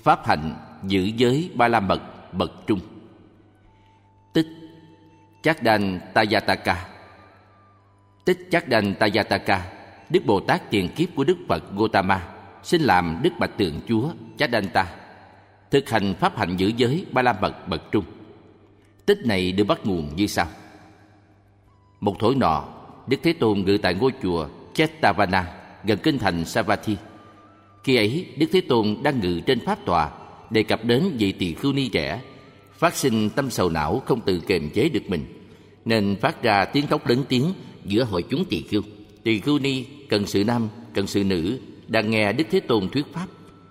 pháp hạnh giữ giới ba la mật bậc trung. Tích Chakdantayataka. Tích Chakdantayataka, Đức Bồ Tát tiền kiếp của Đức Phật Gotama, sinh làm Đức Bạch Tượng Chúa Chakdanta, thực hành pháp hạnh giữ giới ba la mật bậc trung. Tích này được bắt nguồn như sau. Một thổi nọ, Đức Thế Tôn ngự tại ngôi chùa Chetavana gần kinh thành Savatthi. Khi ấy, Đức Thế Tôn đang ngự trên pháp tọa, đề cập đến vị tỳ khưu ni trẻ, phát sinh tâm sầu não không tự kiềm chế được mình, nên phát ra tiếng khóc lớn tiếng giữa hội chúng tỳ khưu. Tỳ khưu ni cần sự nam, cần sự nữ đang nghe Đức Thế Tôn thuyết pháp.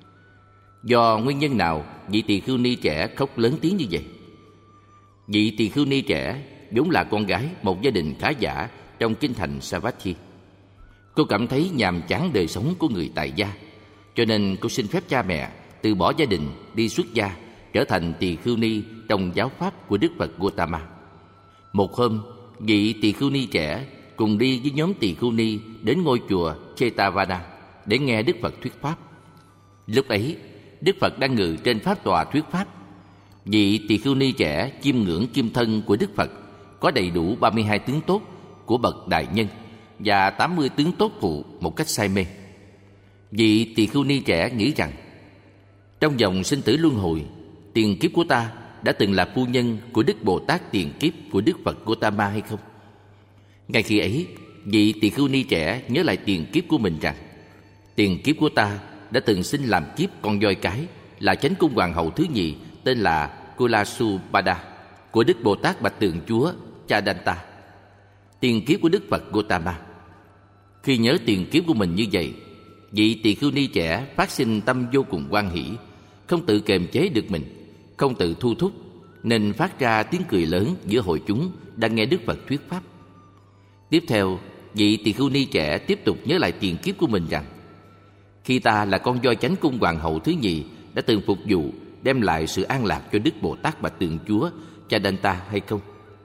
Do nguyên nhân nào vị tỳ khưu ni trẻ khóc lớn tiếng như vậy? Vị tỳ khưu ni trẻ vốn là con gái một gia đình khá giả trong kinh thành Savatthi. Cô cảm thấy nhàm chán đời sống của người tại gia, cho nên cô xin phép cha mẹ từ bỏ gia đình đi xuất gia, trở thành tỳ khưu ni trong giáo pháp của Đức Phật Gotama. Một hôm, vị tỳ khưu ni trẻ cùng đi với nhóm tỳ khưu ni đến ngôi chùa Chetavana để nghe Đức Phật thuyết pháp. Lúc ấy, Đức Phật đang ngự trên pháp tọa thuyết pháp. Vị tỳ khưu ni trẻ chiêm ngưỡng kim thân của Đức Phật, có đầy đủ 32 tướng tốt của bậc đại nhân và 80 tướng tốt phụ một cách say mê. Vị tỳ khưu ni trẻ nghĩ rằng, trong dòng sinh tử luân hồi, tiền kiếp của ta đã từng là phu nhân của Đức Bồ Tát tiền kiếp của Đức Phật Gotama hay không? Ngay khi ấy, vị tỳ khưu ni trẻ nhớ lại tiền kiếp của mình rằng, tiền kiếp của ta đã từng sinh làm kiếp con voi cái, là chánh cung hoàng hậu thứ nhì tên là Kulasubada của Đức Bồ Tát Bạch Tượng Chúa Chakdanta, tiền kiếp của Đức Phật Gotama. Khi nhớ tiền kiếp của mình như vậy, vị tỳ khưu ni trẻ phát sinh tâm vô cùng hoan hỷ, không tự kiềm chế được mình, không tự thu thúc, nên phát ra tiếng cười lớn giữa hội chúng đang nghe Đức Phật thuyết pháp. Tiếp theo, vị tỳ khưu ni trẻ tiếp tục nhớ lại tiền kiếp của mình rằng, khi ta là con voi chánh cung hoàng hậu thứ nhì đã từng phục vụ đem lại sự an lạc cho Đức Bồ Tát Bạch Tượng Chúa Chakdanta hay không?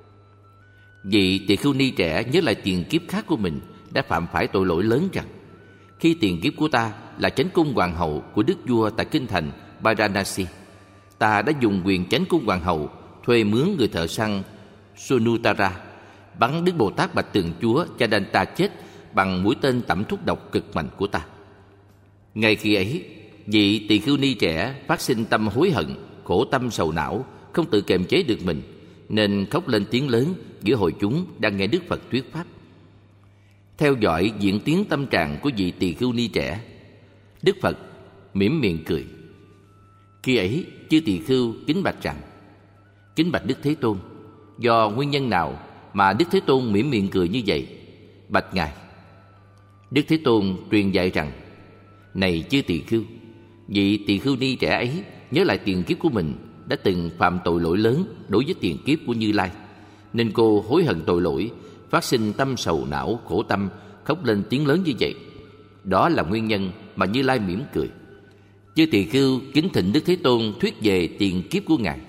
Vị tỳ khưu ni trẻ nhớ lại tiền kiếp khác của mình đã phạm phải tội lỗi lớn rằng, khi tiền kiếp của ta là chánh cung hoàng hậu của đức vua tại kinh thành Varanasi, ta đã dùng quyền chánh cung hoàng hậu thuê mướn người thợ săn Sunutara bắn Đức Bồ Tát Bạch Tượng Chúa Chakdanta chết bằng mũi tên tẩm thuốc độc cực mạnh của ta. Ngay khi ấy, vị tỳ khưu ni trẻ phát sinh tâm hối hận, khổ tâm sầu não, không tự kiềm chế được mình, nên khóc lên tiếng lớn giữa hội chúng đang nghe Đức Phật thuyết pháp. Theo dõi diễn tiến tâm trạng của vị tỳ khưu ni trẻ, Đức Phật mỉm miệng cười. Khi ấy, chư tỳ khưu kính bạch rằng, kính bạch Đức Thế Tôn, do nguyên nhân nào mà Đức Thế Tôn mỉm miệng cười như vậy? Bạch Ngài. Đức Thế Tôn truyền dạy rằng, này chư tỳ khưu, vị tỳ khưu ni trẻ ấy nhớ lại tiền kiếp của mình đã từng phạm tội lỗi lớn đối với tiền kiếp của Như Lai, nên cô hối hận tội lỗi, phát sinh tâm sầu não khổ tâm, khóc lên tiếng lớn như vậy. Đó là nguyên nhân mà Như Lai mỉm cười. Chư tỳ khưu kính thỉnh Đức Thế Tôn thuyết về tiền kiếp của Ngài.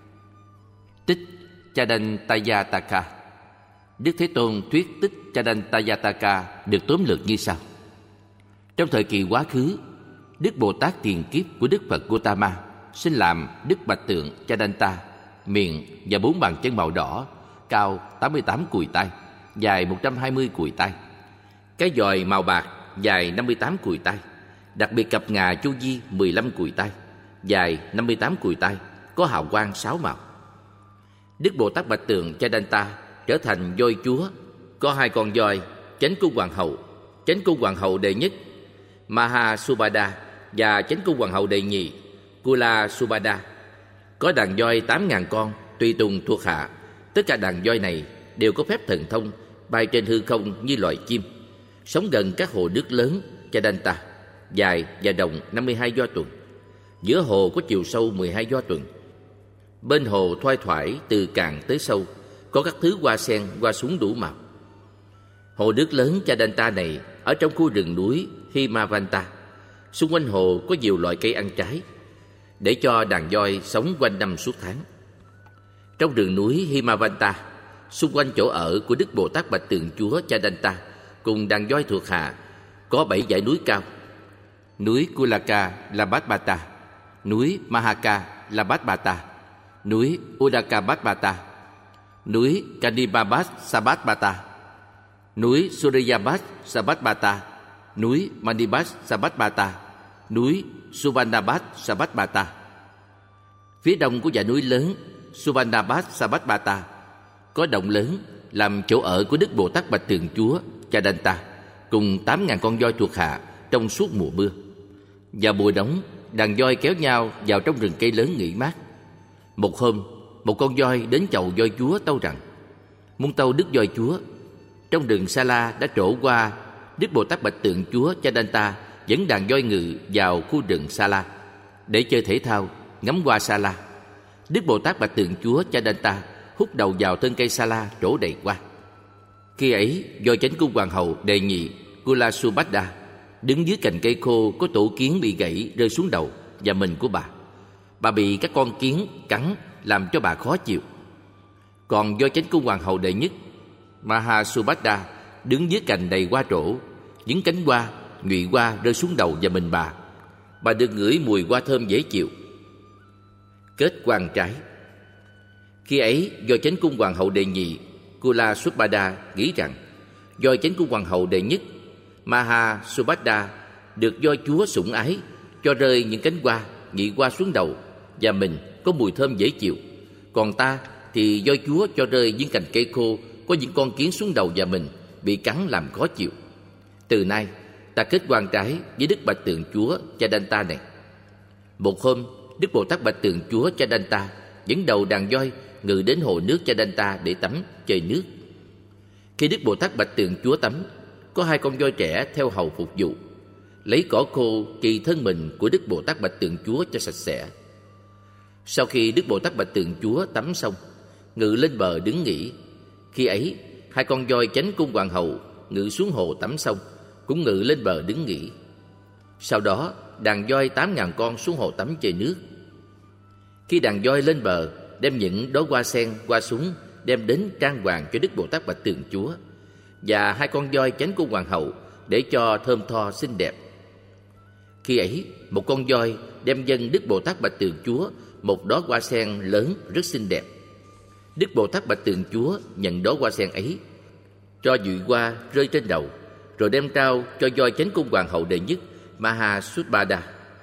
Tích Chakdantayataka. Đức Thế Tôn thuyết tích Chakdantayataka được tóm lược như sau. Trong thời kỳ quá khứ, Đức Bồ Tát tiền kiếp của Đức Phật Gotama sinh làm Đức Bạch Tượng Chakdanta, miệng và 4 bàn chân màu đỏ, cao 88 cùi tay, dài 120 cùi tay. Cái giòi màu bạc dài 58 cùi tay, đặc biệt cặp ngà chu vi 15 cùi tay, dài 58 cùi tay, có hào quang 6 màu. Đức Bồ Tát Bạch Tượng Chakdanta trở thành voi chúa, có 2 con voi, chánh cung hoàng hậu đệ nhất Mahasubada và chánh cung hoàng hậu đệ nhị Kulasubada. Có đàn voi 8.000 con tùy tùng thuộc hạ. Tất cả đàn voi này đều có phép thần thông, bay trên hư không như loài chim, sống gần các hồ nước lớn Chakdanta, dài và rộng 52 do tuần. Giữa hồ có chiều sâu 12 do tuần. Bên hồ thoai thoải từ cạn tới sâu, có các thứ hoa sen hoa xuống đủ màu. Hồ nước lớn Chakdanta này ở trong khu rừng núi Himavanta. Xung quanh hồ có nhiều loại cây ăn trái, để cho đàn voi sống quanh năm suốt tháng. Trong rừng núi Himavanta, xung quanh chỗ ở của Đức Bồ Tát Bạch Tượng Chúa Chakdanta cùng đàn voi thuộc hạ, có 7 dãy núi cao. Núi Kulaka là Bát Bata, núi Mahaka Labhatbata, núi Udakabhatbata, núi Kanibabhat Sabhatbata, núi Suryabat Sabhatbata, núi Manibhat Sabhatbata, núi Suvarnabhat Sabhatbata. Phía đông của dãy núi lớn Suvarnabhat Sabhatbata có động lớn làm chỗ ở của Đức Bồ Tát Bạch Tường Chúa Chadanta cùng 8.000 con voi thuộc hạ trong suốt mùa mưa. Vào mùa nóng, đàn voi kéo nhau vào trong rừng cây lớn nghỉ mát. Một hôm, một con voi đến chầu voi chúa tâu rằng: muốn tâu đức voi chúa, trong rừng Sa La đã trổ qua Đức Bồ Tát Bạch Tượng Chúa Chadanta dẫn đàn voi ngự vào khu rừng Sa La để chơi thể thao, ngắm hoa Sa La. Đức Bồ Tát Bạch Tượng Chúa Chadanta hút đầu vào thân cây Sa La trổ đầy hoa. Khi ấy, voi chánh cung hoàng hậu đệ nhị Kulasubhadra đứng dưới cành cây khô có tổ kiến bị gãy rơi xuống đầu và mình của bà. Bà bị các con kiến cắn làm cho bà khó chịu. Còn voi chánh cung hoàng hậu đệ nhất Mahasubhadra đứng dưới cành đầy hoa trổ, những cánh hoa, nhụy hoa rơi xuống đầu và mình bà. Bà được ngửi mùi hoa thơm dễ chịu. Kết quan trái. Khi ấy, voi chánh cung hoàng hậu đệ nhị Kulasubhadra nghĩ rằng voi chánh cung hoàng hậu đệ nhất Mahasubhadra được voi chúa sủng ái, cho rơi những cánh hoa, nhụy hoa xuống đầu và mình có mùi thơm dễ chịu. Còn ta thì voi chúa cho rơi những cành cây khô có những con kiến xuống đầu và mình, bị cắn làm khó chịu. Từ nay ta kết quan trái với Đức Bạch Tượng Chúa Chadanta này. Một hôm, Đức Bồ Tát Bạch Tượng Chúa Chadanta dẫn đầu đàn voi ngự đến hồ nước Chadanta để tắm, chơi nước. Khi Đức Bồ Tát Bạch Tượng Chúa tắm, có 2 con voi trẻ theo hầu phục vụ, lấy cỏ khô chì thân mình của Đức Bồ Tát Bạch Tượng Chúa cho sạch sẽ. Sau khi Đức Bồ Tát Bạch Tượng Chúa tắm xong, ngự lên bờ đứng nghỉ. Khi ấy, 2 con voi chánh cung hoàng hậu ngự xuống hồ tắm xong, cũng ngự lên bờ đứng nghỉ. Sau đó, đàn voi 8.000 con xuống hồ tắm chơi nước. Khi đàn voi lên bờ, đem những đóa hoa sen, hoa súng đem đến trang hoàng cho Đức Bồ Tát Bạch Tượng Chúa và 2 con voi chánh cung hoàng hậu để cho thơm tho xinh đẹp. Khi ấy, một con voi đem dâng Đức Bồ Tát Bạch Tượng Chúa một đóa hoa sen lớn rất xinh đẹp. Đức Bồ Tát Bạch Tượng Chúa nhận đóa hoa sen ấy, cho nhụy hoa rơi trên đầu, rồi đem trao cho voi chánh cung hoàng hậu đệ nhất Mahasubhadra.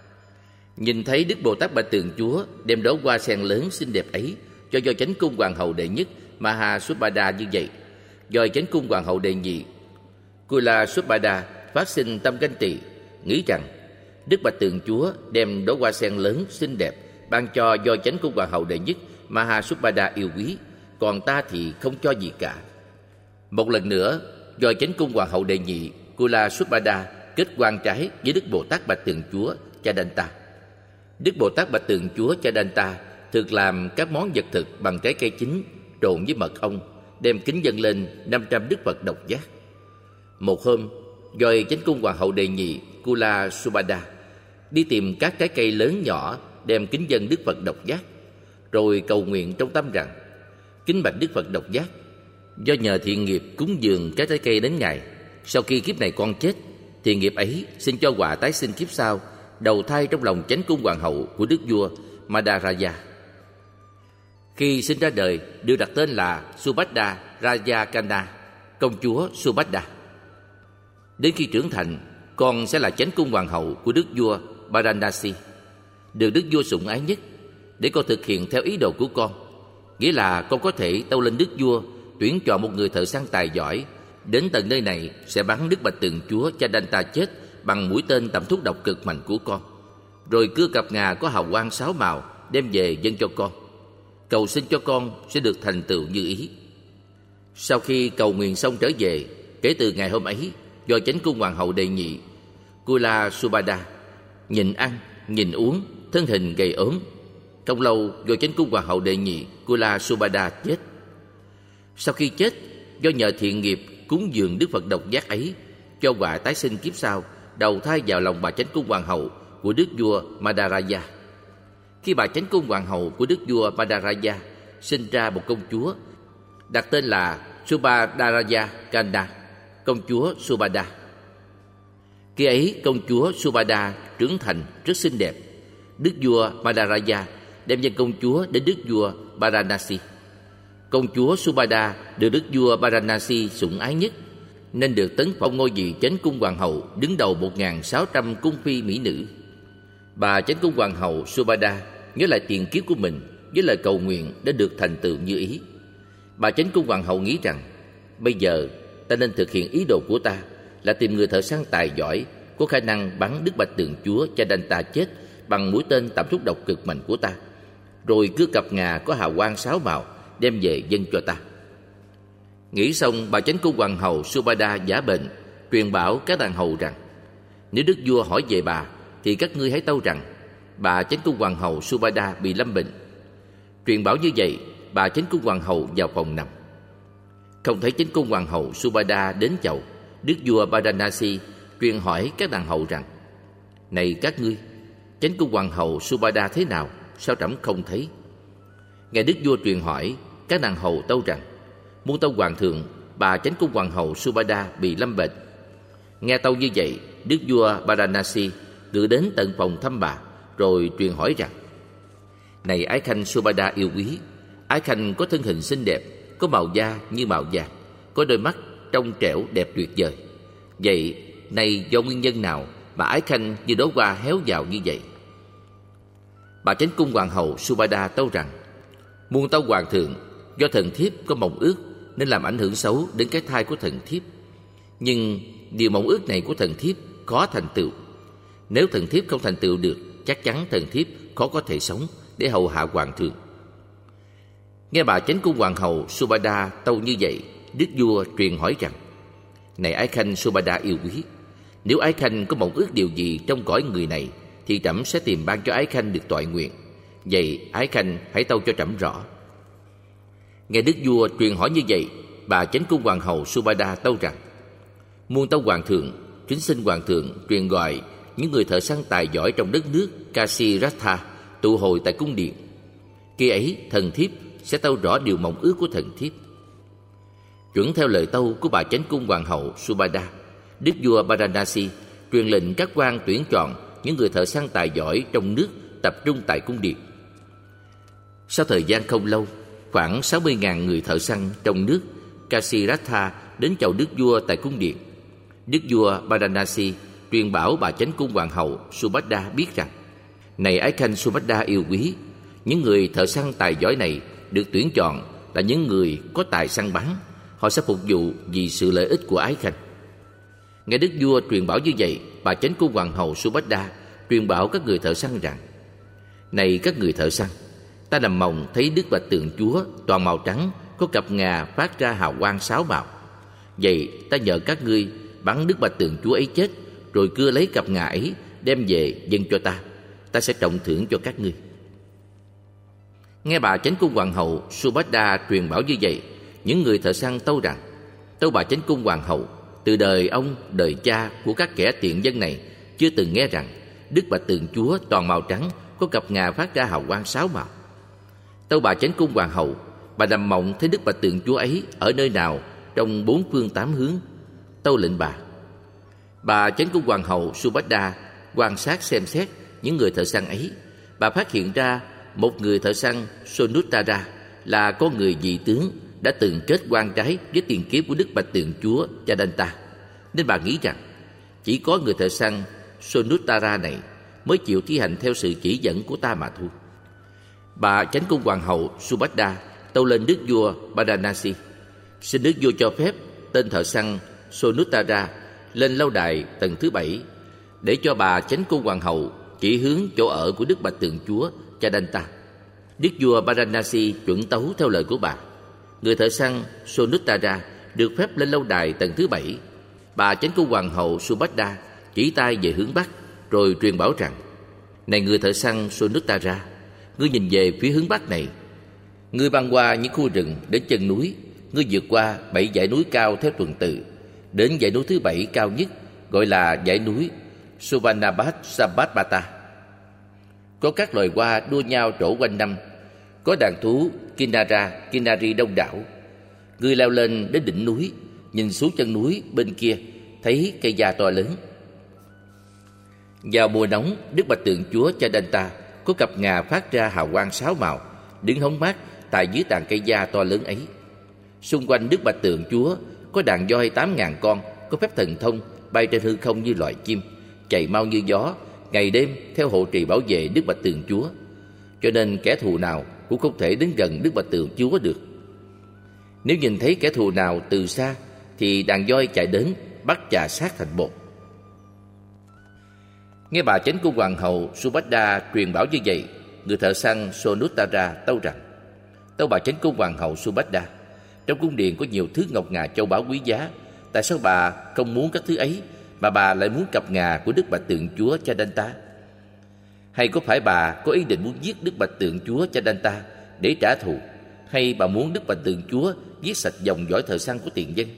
Nhìn thấy Đức Bồ Tát Bạch Tượng Chúa đem đóa hoa sen lớn xinh đẹp ấy cho voi chánh cung hoàng hậu đệ nhất Mahasubhadra như vậy, voi chánh cung hoàng hậu đệ nhị Kulasubhadra phát sinh tâm ganh tị, nghĩ rằng Đức Bạch Tượng Chúa đem đóa hoa sen lớn xinh đẹp ban cho voi chánh cung hoàng hậu đệ nhất Mahasubhadra yêu quý, còn ta thì không cho gì cả. Một lần nữa, voi chánh cung hoàng hậu đệ nhị Kulasubhadra kết quan trái với Đức Bồ Tát Bạch Tượng Chúa Chadanta. Đức Bồ Tát Bạch Tượng Chúa Chadanta thực làm các món vật thực bằng trái cây chín trộn với mật ong, đem kính dâng lên 500 đức Phật độc giác. Một hôm, voi chánh cung hoàng hậu đệ nhị Kulasubhadra đi tìm các trái cây lớn nhỏ đem kính dâng Đức Phật độc giác, rồi cầu nguyện trong tâm rằng: kính bạch Đức Phật độc giác, do nhờ thiện nghiệp cúng dường các trái cây đến Ngài, sau khi kiếp này con chết, thiện nghiệp ấy xin cho quả tái sinh kiếp sau đầu thai trong lòng chánh cung hoàng hậu của đức vua Madaraja. Khi sinh ra đời, được đặt tên là Subhadra Rajakana, công chúa Subhadra. Đến khi trưởng thành, con sẽ là chánh cung hoàng hậu của đức vua Varanasi, được đức vua sủng ái nhất, để con thực hiện theo ý đồ của con. Nghĩa là con có thể tâu lên đức vua tuyển chọn một người thợ săn tài giỏi đến tận nơi này sẽ bắn Đức Bạch Tượng Chúa Chadanta chết bằng mũi tên tẩm thuốc độc cực mạnh của con, rồi cưa cặp ngà có hào quang 6 màu đem về dâng cho con, cầu xin cho con sẽ được thành tựu như ý. Sau khi cầu nguyện xong trở về, kể từ ngày hôm ấy, do chánh cung hoàng hậu đệ nhị Kulasubhadra nhịn ăn, nhịn uống, thân hình gầy ốm. Không lâu, do chánh cung hoàng hậu đệ nhị Kulasubhadra chết. Sau khi chết, do nhờ thiện nghiệp cúng dường Đức Phật độc giác ấy, cho quả tái sinh kiếp sau đầu thai vào lòng bà chánh cung hoàng hậu của đức vua Madaraja. Khi bà chánh cung hoàng hậu của đức vua Madaraja sinh ra một công chúa, đặt tên là Subhadra Kanda, công chúa Subhadra. Khi ấy, công chúa Subhadra trưởng thành rất xinh đẹp. Đức vua Madaraja đem dân công chúa đến đức vua Varanasi. Công chúa Subhada được đức vua Varanasi sủng ái nhất, nên được tấn phong ngôi vị chánh cung hoàng hậu đứng đầu 1.600 cung phi mỹ nữ. Bà chánh cung hoàng hậu Subhada nhớ lại tiền kiếp của mình với lời cầu nguyện đã được thành tựu như ý. Bà chánh cung hoàng hậu nghĩ rằng bây giờ ta nên thực hiện ý đồ của ta là tìm người thợ săn tài giỏi có khả năng bắn Đức Bạch Tượng Chúa Chadanta chết bằng mũi tên tẩm thuốc độc cực mạnh của ta, rồi cưa cặp ngà có hào quang 6 màu đem về dâng cho ta. Nghĩ xong, bà chánh cung hoàng hậu Subhada giả bệnh, truyền bảo các đàn hầu rằng nếu đức vua hỏi về bà thì các ngươi hãy tâu rằng bà chánh cung hoàng hậu Subhada bị lâm bệnh. Truyền bảo như vậy, bà chánh cung hoàng hậu vào phòng nằm. Không thấy chánh cung hoàng hậu Subhada đến chầu, đức vua Varanasi truyền hỏi các đàn hầu rằng: Này các ngươi, chánh cung hoàng hậu Subhada thế nào, sao trẫm không thấy? Nghe đức vua truyền hỏi, các đàn hầu tâu rằng: Muôn tâu hoàng thượng, bà chánh cung hoàng hậu Subhada bị lâm bệnh. Nghe tâu như vậy, đức vua Varanasi tự đến tận phòng thăm bà, rồi truyền hỏi rằng: Này ái khanh Subhada yêu quý, ái khanh có thân hình xinh đẹp, có màu da như màu vàng, có đôi mắt trong trẻo đẹp tuyệt vời. Vậy này do nguyên nhân nào mà ái khanh như đóa hoa héo vào như vậy? Bà chánh cung hoàng hậu Subhada tâu rằng: Muôn tâu hoàng thượng, do thần thiếp có mộng ước nên làm ảnh hưởng xấu đến cái thai của thần thiếp. Nhưng điều mộng ước này của thần thiếp khó thành tựu. Nếu thần thiếp không thành tựu được, chắc chắn thần thiếp khó có thể sống để hầu hạ hoàng thượng. Nghe bà chánh cung hoàng hậu Subhada tâu như vậy, đức vua truyền hỏi rằng: Này ái khanh Subhada yêu quý, nếu ái khanh có mộng ước điều gì trong cõi người này thì trẫm sẽ tìm ban cho ái khanh được toại nguyện. Vậy ái khanh hãy tâu cho trẫm rõ. Nghe đức vua truyền hỏi như vậy, bà chánh cung hoàng hậu Subhada tâu rằng: Muôn tâu hoàng thượng, kính xin hoàng thượng truyền gọi những người thợ săn tài giỏi trong đất nước Kasiratha tụ hội tại cung điện. Khi ấy thần thiếp sẽ tâu rõ điều mộng ước của thần thiếp. Chuẩn theo lời tâu của bà chánh cung hoàng hậu Subhada, đức vua Varanasi truyền lệnh các quan tuyển chọn những người thợ săn tài giỏi trong nước tập trung tại cung điện. Sau thời gian không lâu, khoảng 60.000 người thợ săn trong nước Kasiratha đến chầu đức vua tại cung điện. Đức vua Varanasi truyền bảo bà chánh cung hoàng hậu Subhada biết rằng: Này ái khanh Subhada yêu quý, những người thợ săn tài giỏi này được tuyển chọn là những người có tài săn bắn. Họ sẽ phục vụ vì sự lợi ích của ái khanh. Nghe đức vua truyền bảo như vậy, bà chánh cung hoàng hậu Subhada truyền bảo các người thợ săn rằng: Này các người thợ săn, ta nằm mộng thấy Đức Bạch Tượng Chúa toàn màu trắng, có cặp ngà phát ra hào quang 6 màu. Vậy ta nhờ các ngươi bắn Đức Bạch Tượng Chúa ấy chết, rồi cưa lấy cặp ngà ấy đem về dâng cho ta. Ta sẽ trọng thưởng cho các ngươi. Nghe bà chánh cung hoàng hậu Subhada truyền bảo như vậy, những người thợ săn tâu rằng: Tâu bà chánh cung hoàng hậu, từ đời ông, đời cha của các kẻ tiện dân này chưa từng nghe rằng Đức Bạch Tượng Chúa toàn màu trắng, có cặp ngà phát ra hào quang 6 màu. Tâu bà chánh cung hoàng hậu, bà nằm mộng thấy Đức Bạch Tượng Chúa ấy ở nơi nào trong 4 phương 8 hướng? Tâu lệnh bà. Bà chánh cung hoàng hậu Subhada quan sát xem xét những người thợ săn ấy. Bà phát hiện ra một người thợ săn Sonuttara là có người dị tướng đã từng kết quan trái với tiền kiếp của Đức Bạch Tượng Chúa Chadanta, nên bà nghĩ rằng chỉ có người thợ săn Sonuttara này mới chịu thi hành theo sự chỉ dẫn của ta mà thôi. Bà chánh cung hoàng hậu Subhada tâu lên đức vua Varanasi, xin đức vua cho phép tên thợ săn Sonuttara lên lâu đài tầng thứ 7 để cho bà chánh cung hoàng hậu chỉ hướng chỗ ở của Đức Bạch Tượng Chúa Chadanta. Đức vua Varanasi chuẩn tấu theo lời của bà. Người thợ săn Sonuttara được phép lên lâu đài tầng thứ 7. Bà chánh cung hoàng hậu Subhada chỉ tay về hướng Bắc, rồi truyền bảo rằng: Này người thợ săn Sonuttara, ngươi nhìn về phía hướng Bắc này. Ngươi băng qua những khu rừng đến chân núi. Ngươi vượt qua 7 dãy núi cao theo tuần tự, đến dãy núi thứ 7 cao nhất, gọi là dãy núi Suvarnabhat Sabatbata. Có các loài hoa đua nhau trổ quanh năm, có đàn thú Kinari đông đảo. Ngươi leo lên đến đỉnh núi, nhìn xuống chân núi bên kia, thấy cây gia to lớn. Vào mùa nóng, Đức Bạch Tượng Chúa Chadanta có cặp ngà phát ra hào quang 6 màu, đứng hóng mát tại dưới tàn cây da to lớn ấy. Xung quanh Đức Bạch Tượng Chúa có đàn voi 8.000 con, có phép thần thông, bay trên hư không như loài chim, chạy mau như gió, ngày đêm theo hộ trì bảo vệ Đức Bạch Tượng Chúa. Cho nên kẻ thù nào cũng không thể đến gần Đức Bạch Tượng Chúa được. Nếu nhìn thấy kẻ thù nào từ xa thì đàn voi chạy đến bắt chà xác thành bột. Nghe bà chánh cung hoàng hậu Subhadra truyền bảo như vậy, người thợ săn Sonuttara tâu rằng: Tâu bà chánh cung hoàng hậu Subhadra, trong cung điện có nhiều thứ ngọc ngà châu báu quý giá. Tại sao bà không muốn các thứ ấy, mà bà lại muốn cặp ngà của Đức Bạch Tượng Chúa Chadanta? Hay có phải bà có ý định muốn giết Đức Bạch Tượng Chúa Chadanta để trả thù, hay bà muốn Đức Bạch Tượng Chúa giết sạch dòng dõi thợ săn của tiền dân?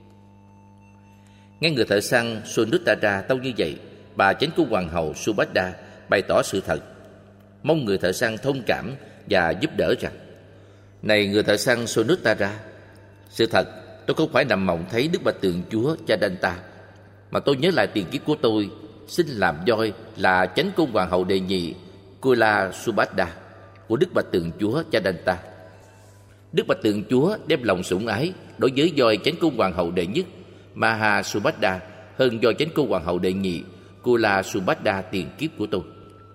Nghe người thợ săn Sonuttara tâu như vậy, bà chánh cung hoàng hậu Subhadra bày tỏ sự thật, mong người thợ săn thông cảm và giúp đỡ rằng: Này người thợ săn Sonuttara, sự thật tôi không phải nằm mộng thấy Đức Bạch Tượng Chúa Chadanta, mà tôi nhớ lại tiền kiếp của tôi xin làm voi là chánh cung hoàng hậu đệ nhị Kula Subhadra của Đức Bạch Tượng Chúa Chadanta. Đức Bạch Tượng Chúa đem lòng sủng ái đối với voi chánh cung hoàng hậu đệ nhất Maha Subhadra hơn voi chánh cung hoàng hậu đệ nhị Kula Subhadra tiền kiếp của tôi.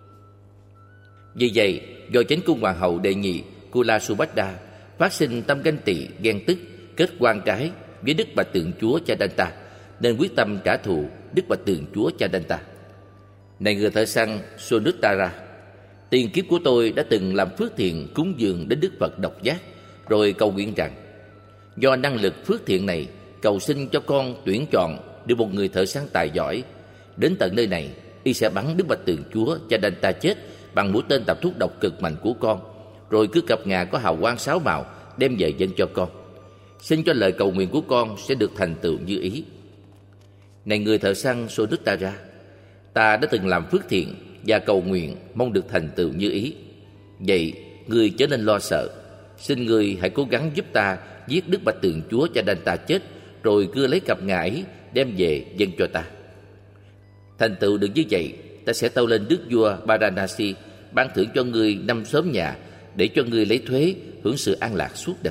Vì vậy, voi chánh cung hoàng hậu đệ nhị Kula Subhadra phát sinh tâm ganh tị, ghen tức, kết quan trái với Đức Bạch Tượng Chúa Chadanta, nên quyết tâm trả thù Đức Bạch Tượng Chúa Chadanta. Này người thợ săn Sonuttara, tiền kiếp của tôi đã từng làm phước thiện cúng dường đến Đức Phật Độc Giác, rồi cầu nguyện rằng: Do năng lực phước thiện này, cầu xin cho con tuyển chọn được một người thợ săn tài giỏi. Đến tận nơi này, y sẽ bắn Đức Bạch Tượng Chúa Chadanta chết bằng mũi tên tạp thuốc độc cực mạnh của con, rồi cứ cặp ngà có hào quang 6 màu đem về dâng cho con. Xin cho lời cầu nguyện của con sẽ được thành tựu như ý. Này người thợ săn Sonuttara, ta đã từng làm phước thiện và cầu nguyện mong được thành tựu như ý. Vậy ngươi chớ nên lo sợ. Xin ngươi hãy cố gắng giúp ta giết Đức Bạch Tượng Chúa Chadanta chết, rồi cứ lấy cặp ngà ấy đem về dâng cho ta. Thành tựu được như vậy, ta sẽ tâu lên đức vua Varanasi ban thưởng cho ngươi 5 xóm nhà để cho ngươi lấy thuế hưởng sự an lạc suốt đời.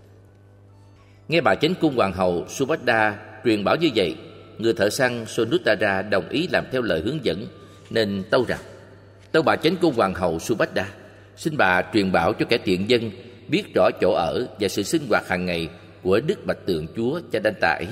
Nghe bà chánh cung hoàng hậu Subhadra truyền bảo như vậy, người thợ săn Sonuttara đồng ý làm theo lời hướng dẫn, nên tâu rằng: Tâu bà chánh cung hoàng hậu Subhadra, xin bà truyền bảo cho kẻ tiện dân biết rõ chỗ ở và sự sinh hoạt hàng ngày của Đức Bạch Tượng Chúa Chadanta ấy.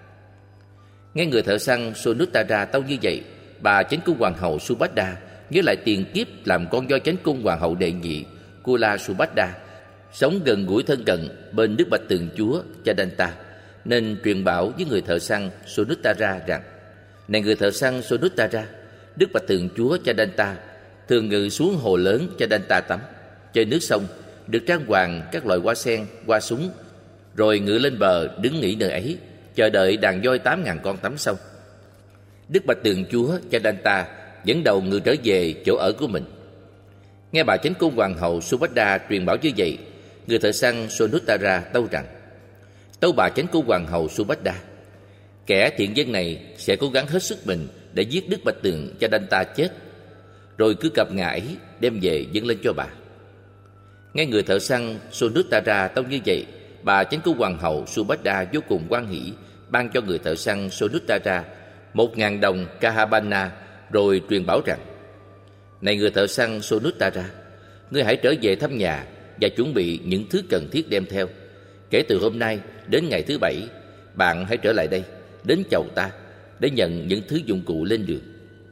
Nghe người thợ săn Sonuttara tâu như vậy, bà chánh cung hoàng hậu Subhadra nhớ lại tiền kiếp làm con voi chánh cung hoàng hậu đệ nhị Kula Subhadra, sống gần gũi thân cận bên Đức Bạch Tượng Chúa Chadanta, nên truyền bảo với người thợ săn Sonuttara rằng: Này người thợ săn Sonuttara, Đức Bạch Tượng Chúa Chadanta thường ngự xuống hồ lớn Chadanta tắm, chơi nước sông, được trang hoàng các loại hoa sen, hoa súng, rồi ngự lên bờ đứng nghỉ nơi ấy, chờ đợi đàn voi 8.000 con tắm xong. Đức Bạch Tượng Chúa Chadanta dẫn đầu ngự trở về chỗ ở của mình. Nghe bà chánh cung hoàng hậu Subhadra truyền bảo như vậy, người thợ săn Sonuttara tâu rằng: Tâu bà chánh cung hoàng hậu Subhadra, kẻ thiện dân này sẽ cố gắng hết sức mình để giết Đức Bạch Tượng Chadanta chết, rồi cứ cặp ngà ấy đem về dâng lên cho bà. Nghe người thợ săn Sonuttara tâu như vậy, bà chánh cung hoàng hậu Subhadra vô cùng hoan hỷ, ban cho người thợ săn Sonuttara 1.000 đồng Kahabana, rồi truyền bảo rằng: Này người thợ săn Sonuttara, ngươi hãy trở về thăm nhà và chuẩn bị những thứ cần thiết đem theo. Kể từ hôm nay đến ngày thứ 7, bạn hãy trở lại đây, đến chầu ta, để nhận những thứ dụng cụ lên đường.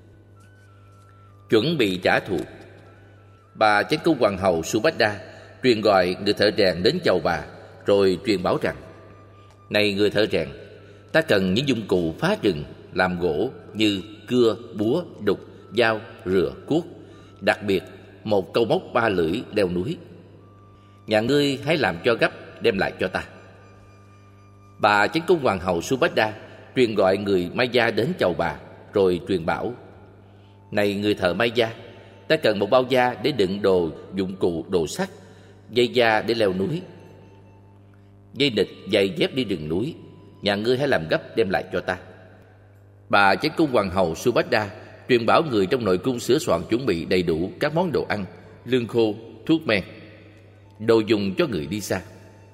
Chuẩn bị trả thù. Bà chánh cung hoàng hậu Subhadra truyền gọi người thợ rèn đến chầu bà, rồi truyền bảo rằng: Này người thợ rèn, ta cần những dụng cụ phá rừng làm gỗ như cưa, búa, đục, dao, rựa, cuốc, đặc biệt một câu móc 3 lưỡi leo núi. Nhà ngươi hãy làm cho gấp đem lại cho ta. Bà chánh cung hoàng hậu Subhadra truyền gọi người Maya đến chầu bà, rồi truyền bảo: Này người thợ Maya, ta cần một bao da để đựng đồ dụng cụ đồ sắt, dây da để leo núi, dây nịch, giày dép đi rừng núi. Nhà ngươi hãy làm gấp đem lại cho ta. Bà chánh cung hoàng hậu Subhadra truyền bảo người trong nội cung sửa soạn chuẩn bị đầy đủ các món đồ ăn, lương khô, thuốc men, đồ dùng cho người đi xa.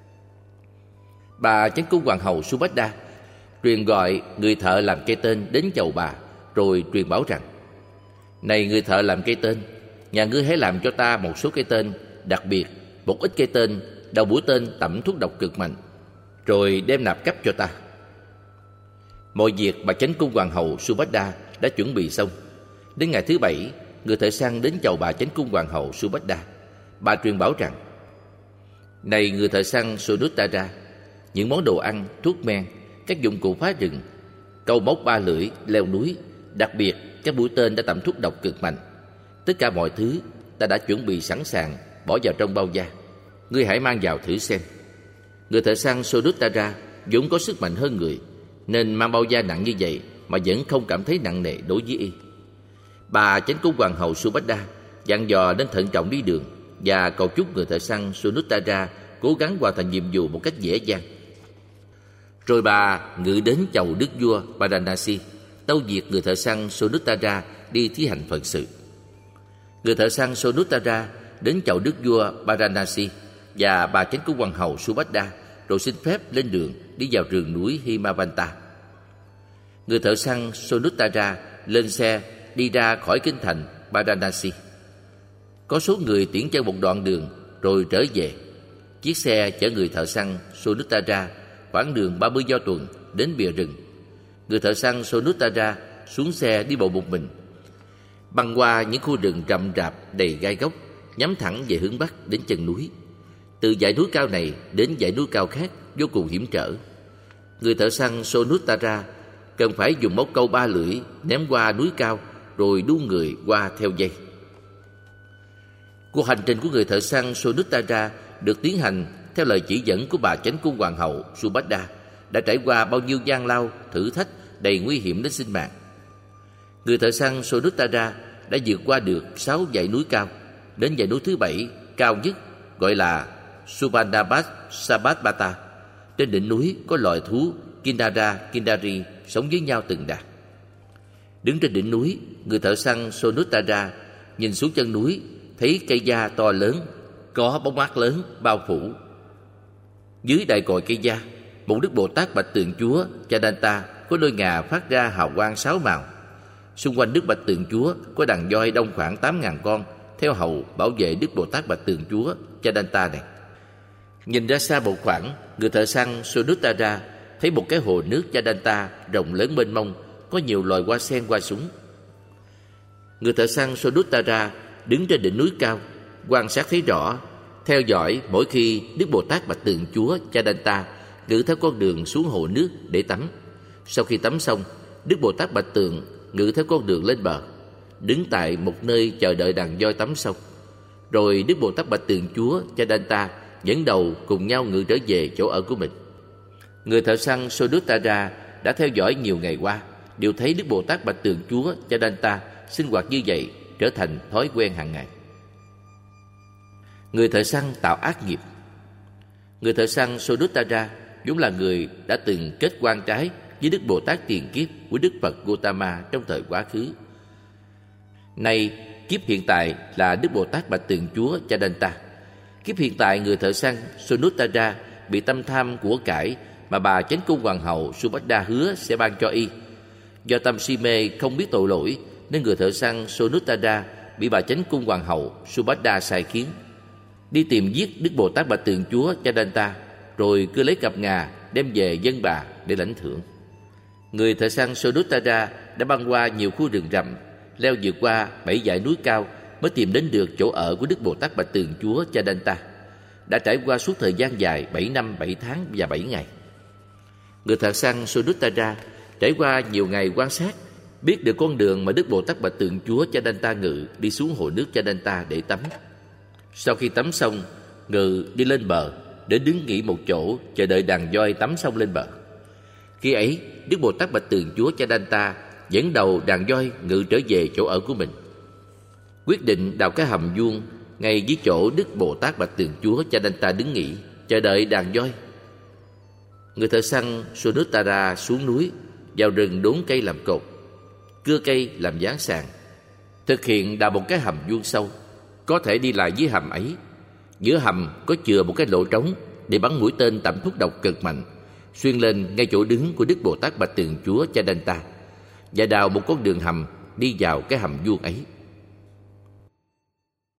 Bà chánh cung hoàng hậu Subhadra truyền gọi người thợ làm cây tên đến chầu bà, rồi truyền bảo rằng: Này người thợ làm cây tên, nhà ngươi hãy làm cho ta một số cây tên, đặc biệt một ít cây tên đầu mũi tên tẩm thuốc độc cực mạnh, rồi đem nạp cấp cho ta. Mọi việc bà chánh cung hoàng hậu Subhadra đã chuẩn bị xong. Đến ngày thứ 7, người thợ săn đến chầu bà chánh cung hoàng hậu Subhadra. Bà truyền bảo rằng: Này người thợ săn Sunuttara, những món đồ ăn, thuốc men, các dụng cụ phá rừng, câu móc ba lưỡi, leo núi, đặc biệt các mũi tên đã tẩm thuốc độc cực mạnh, tất cả mọi thứ ta đã chuẩn bị sẵn sàng, bỏ vào trong bao da. Ngươi hãy mang vào thử xem. Người thợ săn Sunuttara vốn có sức mạnh hơn người, nên mang bao da nặng như vậy mà vẫn không cảm thấy nặng nề đối với y. Bà chánh cung hoàng hậu Subhadra dặn dò nên thận trọng đi đường và cầu chúc người thợ săn Sunuttara cố gắng hoàn thành nhiệm vụ một cách dễ dàng. Rồi bà ngự đến chầu đức vua Varanasi, tâu việc người thợ săn Sunuttara đi thi hành phận sự. Người thợ săn Sunuttara đến chầu đức vua Varanasi và bà chánh cung hoàng hậu Subhadra, rồi xin phép lên đường đi vào rừng núi Himavanta. Người thợ săn Sunuttara lên xe đi ra khỏi kinh thành Varanasi. Có số người tiễn chân một đoạn đường rồi trở về. Chiếc xe chở người thợ săn Sunuttara khoảng đường 30 do tuần đến bìa rừng. Người thợ săn Sunuttara xuống xe đi bộ một mình, băng qua những khu rừng rậm rạp đầy gai góc, nhắm thẳng về hướng bắc đến chân núi. Từ dãy núi cao này đến dãy núi cao khác vô cùng hiểm trở. Người thợ săn Sunuttara cần phải dùng móc câu ba lưỡi ném qua núi cao, rồi đu người qua theo dây. Cuộc hành trình của người thợ săn Sunuttara được tiến hành theo lời chỉ dẫn của bà chánh cung hoàng hậu Subhadra, đã trải qua bao nhiêu gian lao, thử thách đầy nguy hiểm đến sinh mạng. Người thợ săn Sunuttara đã vượt qua được 6 dãy núi cao, đến dãy núi thứ 7 cao nhất gọi là Subhanabhat Sabatbata. Trên đỉnh núi có loài thú Kindari sống với nhau từng đàn. Đứng trên đỉnh núi, người thợ săn Sunuttara nhìn xuống chân núi, thấy cây da to lớn, có bóng mát lớn bao phủ. Dưới đại cội cây da, một Đức Bồ Tát Bạch Tường Chúa Chadanta có đôi ngà phát ra hào quang 6 màu. Xung quanh Đức Bạch Tường Chúa có đàn voi đông khoảng 8.000 con theo hầu bảo vệ Đức Bồ Tát Bạch Tường Chúa Chadanta này. Nhìn ra xa một khoảng, người thợ săn Sunuttara thấy một cái hồ nước Chadanta rộng lớn mênh mông, có nhiều loài hoa sen hoa súng. Người thợ săn Sunuttara đứng trên đỉnh núi cao, quan sát thấy rõ, theo dõi mỗi khi Đức Bồ Tát Bạch Tường Chúa Chadanta ngự theo con đường xuống hồ nước để tắm. Sau khi tắm xong, Đức Bồ Tát Bạch Tường ngự theo con đường lên bờ, đứng tại một nơi chờ đợi đàn voi tắm xong. Rồi Đức Bồ Tát Bạch Tường Chúa Chadanta dẫn đầu cùng nhau ngự trở về chỗ ở của mình. Người thợ săn Sunuttara đã theo dõi nhiều ngày qua, đều thấy Đức Bồ Tát Bạch Tường Chúa Chadanta sinh hoạt như vậy trở thành thói quen hàng ngày. Người thợ săn tạo ác nghiệp. Người thợ săn Sunuttara vốn là người đã từng kết oan trái với Đức Bồ Tát tiền kiếp của Đức Phật Gautama trong thời quá khứ. Nay kiếp hiện tại là Đức Bồ Tát Bạch Tường Chúa Chadanta. Kiếp hiện tại người thợ săn Sunuttara bị tâm tham của cải mà bà chánh cung hoàng hậu Subhadra hứa sẽ ban cho y. Do tâm si mê không biết tội lỗi, nên người thợ săn Sunuttara bị bà chánh cung hoàng hậu Subhadra sai khiến đi tìm giết Đức Bồ Tát Bạch Tường Chúa Chadanta, rồi cứ lấy cặp ngà đem về dâng bà để lãnh thưởng. Người thợ săn Sunuttara đã băng qua nhiều khu rừng rậm, leo vượt qua 7 dãy núi cao mới tìm đến được chỗ ở của Đức Bồ Tát Bạch Tường Chúa Chadanta. Đã trải qua suốt thời gian dài 7 năm 7 tháng và 7 ngày. Người thợ săn Sunuttara trải qua nhiều ngày quan sát, biết được con đường mà Đức Bồ Tát Bạch Tường Chúa Chadanta ngự đi xuống hồ nước Chadanta để tắm. Sau khi tắm xong, ngự đi lên bờ để đứng nghỉ một chỗ chờ đợi đàn voi tắm xong lên bờ. Khi ấy, Đức Bồ Tát Bạch Tường Chúa Chadanta dẫn đầu đàn voi ngự trở về chỗ ở của mình. Quyết định đào cái hầm vuông ngay dưới chỗ Đức Bồ Tát Bạch Tường Chúa Chadanta đứng nghỉ chờ đợi đàn voi. Người thợ săn Sunuttara xuống núi vào rừng đốn cây làm cột. cưa cây làm dáng sàn, thực hiện đào một cái hầm vuông sâu, có thể đi lại dưới hầm ấy. Giữa hầm có chừa một cái lỗ trống để bắn mũi tên tẩm thuốc độc cực mạnh, xuyên lên ngay chỗ đứng của Đức Bồ Tát Bạch Tường Chúa Cha Đanh Ta, và đào một con đường hầm đi vào cái hầm vuông ấy.